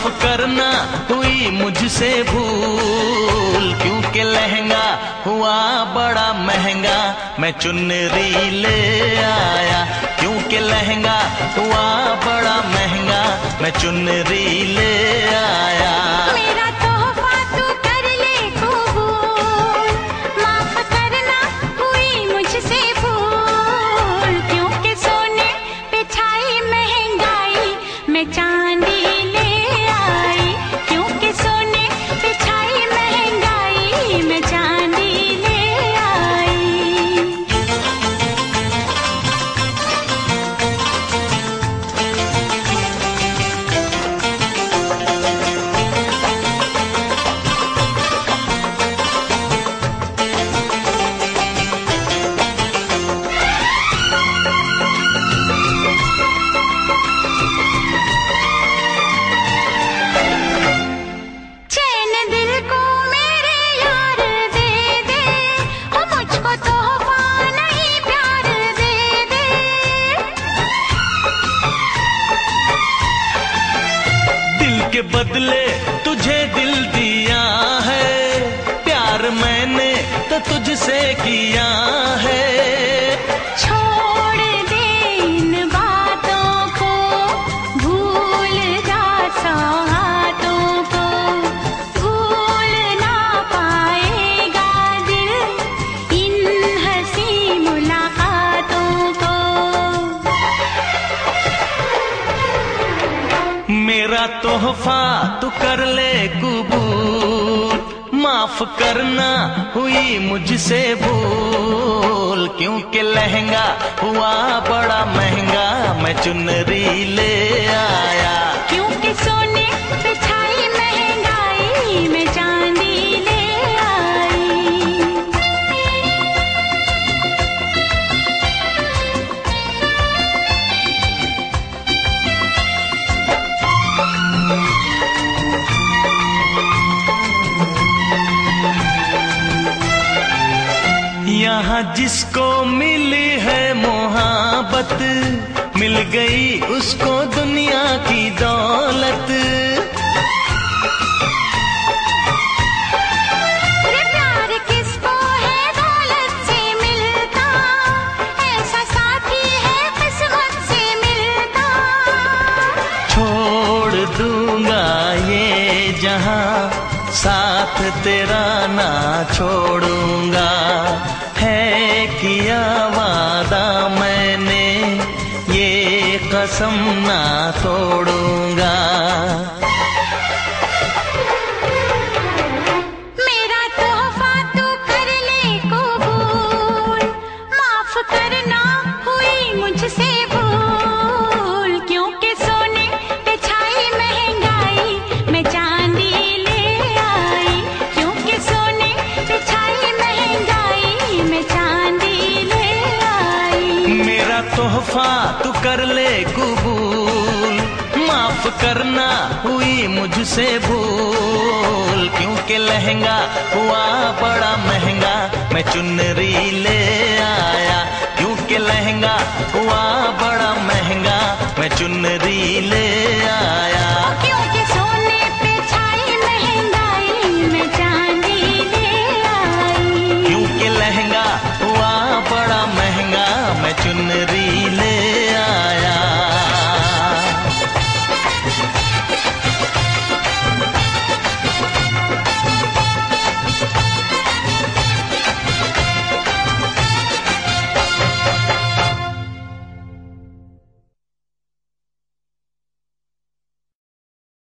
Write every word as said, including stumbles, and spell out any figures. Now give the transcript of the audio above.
माफ करना हुई मुझसे भूल, क्योंकि लहंगा हुआ बड़ा महंगा मैं चुनरी ले आया। क्योंकि लहंगा हुआ बड़ा महंगा मैं चुनरी ले आया। मेरा तोहफा तू कर ले कबूल, माफ करना हुई मुझसे भूल, क्योंकि सोने पे छाई महंगाई मैं चांदी ले आई। क्योंकि सोने पे छाई महंगाई मैं चांदी ले आई। चैन दिल को मेरे यार दे दे, हो मुझको तोहफा नहीं प्यार दे दे। दिल के बदले तुझे दिल दिया है, प्यार मैंने तो तुझसे किया है। छोड़ दे इन बातों को, भूल जा सौगातों को, भूल ना पाएगा दिल इन हंसी मुलाकातों को। मेरा तोहफा तू कर ले कबूल, माफ करना हुई मुझसे भूल, क्योंकि लहंगा हुआ बड़ा महंगा मैं चुनरी ले आया। क्योंकि सोने पे छाई महंगाई मैं चांदी ले आई। यहाँ जिसको मिली है मोहब्बत, मिल गई उसको दुनिया की दौलत। अरे प्यार किसको है दौलत से मिलता, ऐसा साथी है किस्मत से मिलता। छोड़ दूंगा ये जहां, साथ तेरा ना छोड़ूंगा। है किया वादा मैंने, ये कसम ना तोड़ूंगा। मेरा तोहफा तू कर ले कबूल, माफ करना हुई मुझसे भूल, क्योंकि सोने पे छाई महंगाई मैं चांदी ले आई। क्योंकि सोने पे छाई महंगाई मैं चांदी ले आई। मेरा तोहफा तू कर ले कबूल, माफ करना हुई मुझसे भूल, क्योंकि लहंगा हुआ बड़ा महंगा मैं चुनरी ले आया। क्योंकि लहंगा हुआ बड़ा महंगा मैं चुनरी ले आया।